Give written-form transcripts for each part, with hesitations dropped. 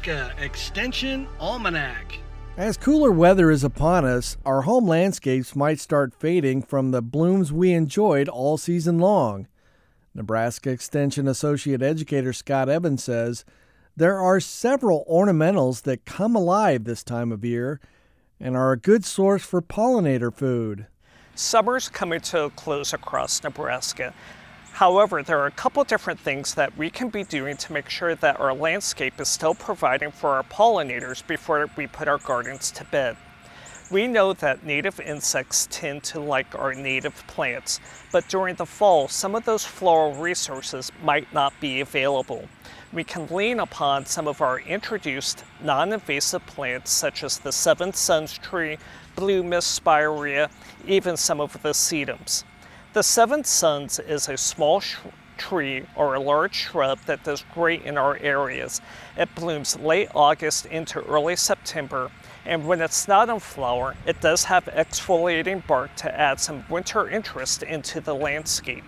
Nebraska Extension Almanac. As cooler weather is upon us, our home landscapes might start fading from the blooms we enjoyed all season long. Nebraska Extension Associate Educator Scott Evans says there are several ornamentals that come alive this time of year and are a good source for pollinator food. Summer's coming to a close across Nebraska. However, there are a couple different things that we can be doing to make sure that our landscape is still providing for our pollinators before we put our gardens to bed. We know that native insects tend to like our native plants, but during the fall, some of those floral resources might not be available. We can lean upon some of our introduced non-invasive plants such as the Seven Suns tree, blue mist spirea, even some of the sedums. The Seven Suns is a small tree or a large shrub that does great in our areas. It blooms late August into early September, and when it's not in flower, it does have exfoliating bark to add some winter interest into the landscape.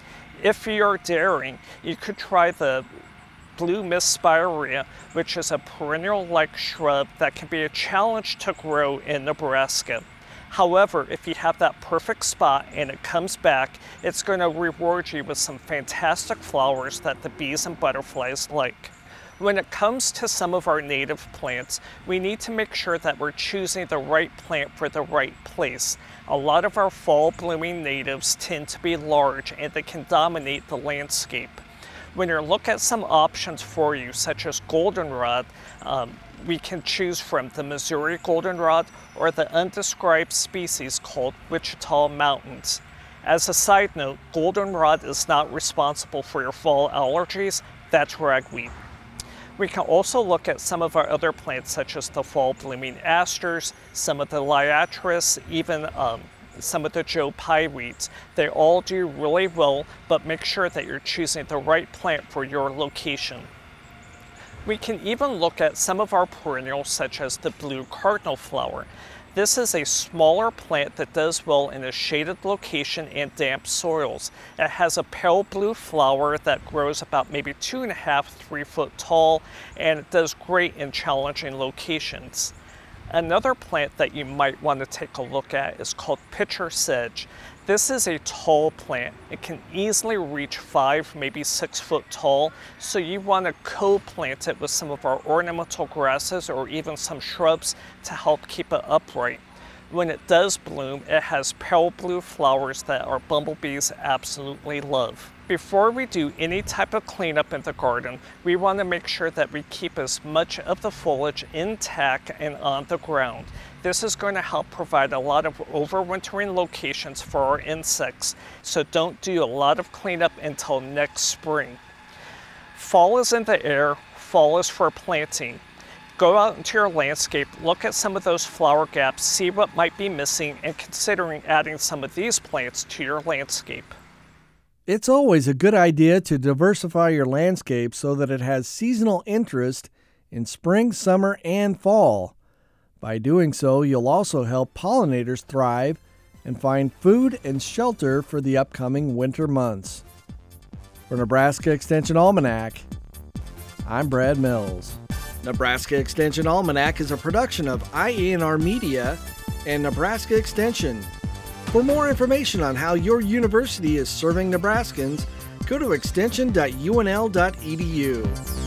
If you're daring, you could try the blue mist spirea, which is a perennial-like shrub that can be a challenge to grow in Nebraska. However, if you have that perfect spot and it comes back, it's going to reward you with some fantastic flowers that the bees and butterflies like. When it comes to some of our native plants, we need to make sure that we're choosing the right plant for the right place. A lot of our fall blooming natives tend to be large and they can dominate the landscape. When you look at some options for you, such as goldenrod, we can choose from the Missouri goldenrod or the undescribed species called Wichita Mountains. As a side note, goldenrod is not responsible for your fall allergies, that's ragweed. We can also look at some of our other plants such as the fall blooming asters, some of the liatris, even some of the Joe Pye weeds. They all do really well, but make sure that you're choosing the right plant for your location. We can even look at some of our perennials such as the blue cardinal flower. This is a smaller plant that does well in a shaded location and damp soils. It has a pale blue flower that grows about maybe 2.5 to 3 foot tall, and it does great in challenging locations. Another plant that you might want to take a look at is called pitcher sedge. This is a tall plant. It can easily reach 5, maybe 6 foot tall, so you want to co-plant it with some of our ornamental grasses or even some shrubs to help keep it upright. When it does bloom, it has pale blue flowers that our bumblebees absolutely love. Before we do any type of cleanup in the garden, we want to make sure that we keep as much of the foliage intact and on the ground. This is going to help provide a lot of overwintering locations for our insects, so don't do a lot of cleanup until next spring. Fall is in the air, fall is for planting. Go out into your landscape, look at some of those flower gaps, see what might be missing, and considering adding some of these plants to your landscape. It's always a good idea to diversify your landscape so that it has seasonal interest in spring, summer, and fall. By doing so, you'll also help pollinators thrive and find food and shelter for the upcoming winter months. For Nebraska Extension Almanac, I'm Brad Mills. Nebraska Extension Almanac is a production of IENR Media and Nebraska Extension. For more information on how your university is serving Nebraskans, go to extension.unl.edu.